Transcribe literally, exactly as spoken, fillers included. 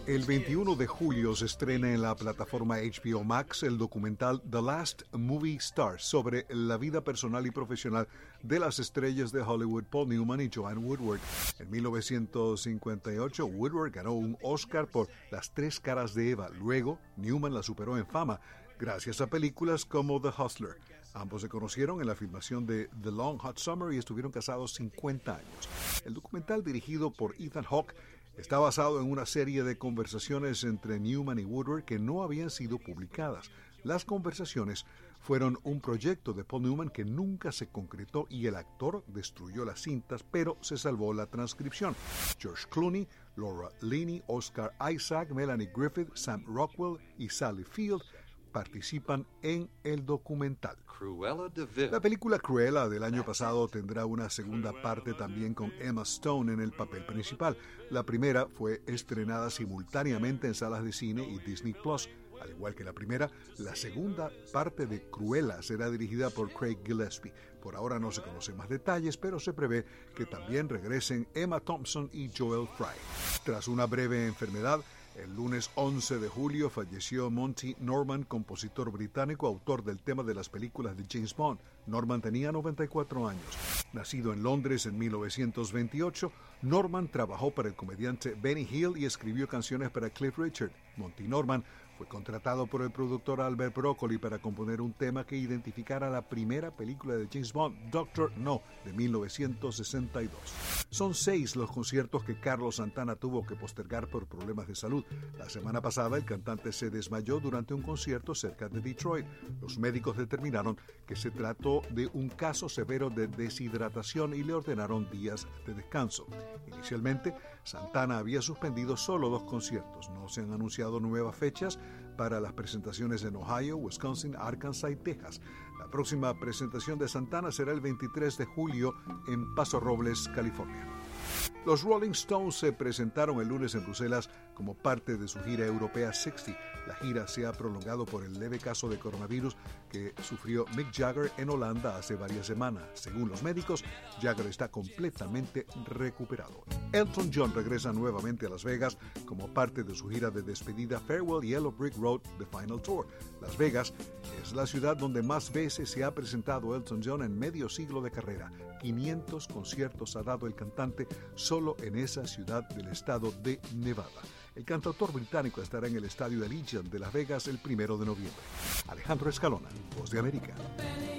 El veintiuno de julio se estrena en la plataforma H B O Max el documental The Last Movie Stars sobre la vida personal y profesional de las estrellas de Hollywood Paul Newman y Joanne Woodward. En mil novecientos cincuenta y ocho, Woodward ganó un Oscar por Las tres caras de Eva. Luego, Newman la superó en fama gracias a películas como The Hustler. Ambos se conocieron en la filmación de The Long Hot Summer y estuvieron casados cincuenta años. El documental, dirigido por Ethan Hawke, está basado en una serie de conversaciones entre Newman y Woodward que no habían sido publicadas. Las conversaciones fueron un proyecto de Paul Newman que nunca se concretó y el actor destruyó las cintas, pero se salvó la transcripción. George Clooney, Laura Linney, Oscar Isaac, Melanie Griffith, Sam Rockwell y Sally Field participan en el documental. Cruella de Vil. La película Cruella del año pasado tendrá una segunda parte también con Emma Stone en el papel principal. La primera fue estrenada simultáneamente en salas de cine y Disney Plus. Al igual que la primera, la segunda parte de Cruella será dirigida por Craig Gillespie. Por ahora no se conocen más detalles, pero se prevé que también regresen Emma Thompson y Joel Fry. Tras una breve enfermedad, el lunes once de julio falleció Monty Norman, compositor británico, autor del tema de las películas de James Bond. Norman tenía noventa y cuatro años. Nacido en Londres en mil novecientos veintiocho, Norman trabajó para el comediante Benny Hill y escribió canciones para Cliff Richard. Monty Norman fue contratado por el productor Albert Broccoli para componer un tema que identificara la primera película de James Bond, Doctor No, de mil novecientos sesenta y dos. Son seis los conciertos que Carlos Santana tuvo que postergar por problemas de salud. La semana pasada, el cantante se desmayó durante un concierto cerca de Detroit. Los médicos determinaron que se trató de un caso severo de deshidratación y le ordenaron días de descanso. Inicialmente, Santana había suspendido solo dos conciertos. No se han anunciado nuevas fechas para las presentaciones en Ohio, Wisconsin, Arkansas y Texas. La próxima presentación de Santana será el veintitrés de julio en Paso Robles, California. Los Rolling Stones se presentaron el lunes en Bruselas como parte de su gira europea sesenta. La gira se ha prolongado por el leve caso de coronavirus que sufrió Mick Jagger en Holanda hace varias semanas. Según los médicos, Jagger está completamente recuperado. Elton John regresa nuevamente a Las Vegas como parte de su gira de despedida Farewell Yellow Brick Road The Final Tour. Las Vegas es la ciudad donde más veces se ha presentado Elton John en medio siglo de carrera. quinientos conciertos ha dado el cantante solo en esa ciudad del estado de Nevada. El cantautor británico estará en el estadio de Allegiant de Las Vegas el primero de noviembre. Alejandro Escalona, Voz de América.